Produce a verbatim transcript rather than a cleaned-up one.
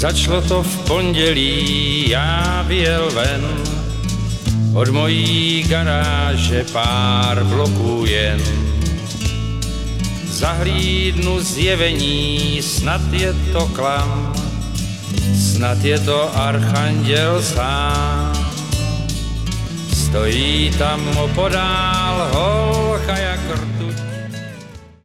Začalo to v pondělí, já vyjel ven, od mojí garáže pár bloků jen. Zahlídnu zjevení, snad je to klam, snad je to archanděl sám. Stojí tam opodál ho